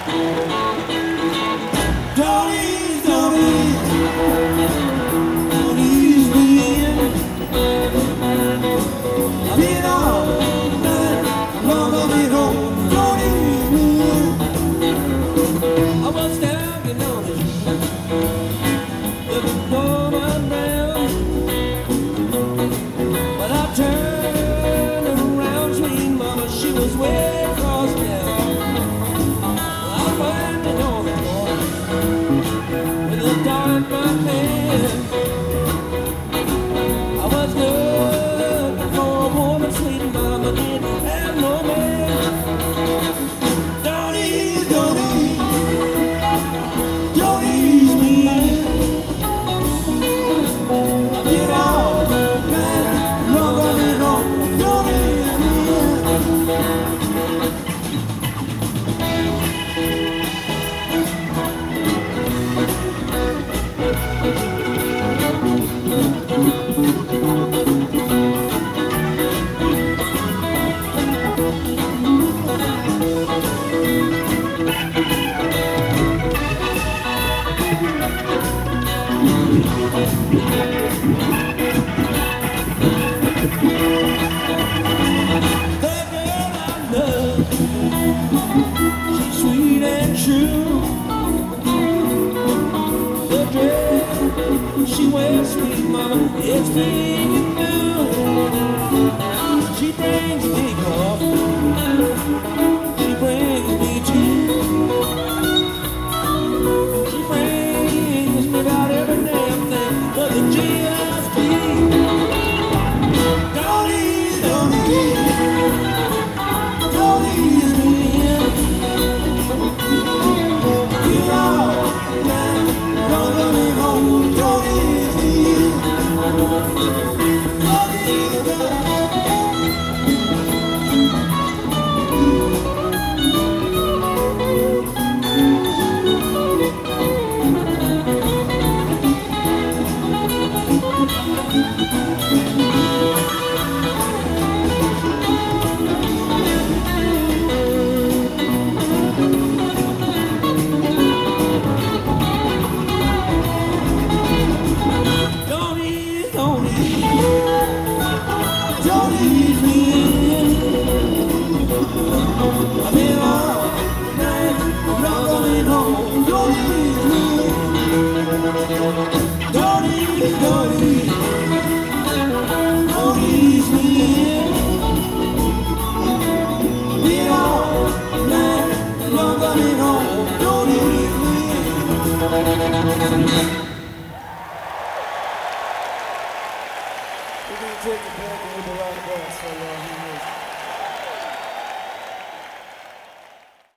Don't ease, don't ease, don't ease me in. I've been all night long, I've been home. Don't ease me in. I was down, you know, looking for my ground, but I turned around, sweet mama, she was way across town. I went to know the boy with a dog in my hand. I was looking for a woman, sweet mama, didn't have no man. Don't ease, don't ease, don't ease me in. I've been all night long, I've been home. Don't ease me the girl I love, she's sweet and true. The dress she wears, sweet mama, it's pink and blue. She brings me coffee, she brings me tea. She brings me about every damn thing but the GSP. Don't ease, don't ease, don't ease me in. Get out, man, don't let me home. Don't ease me in. Don't ease, don't ease. Don't ease, don't ease, don't ease me in. I've been all night long, coming home. Don't ease me in. Don't ease, don't ease, don't ease me in. Been all night long, coming home. Don't ease me in. We're gonna take it back a little round of us for y'all.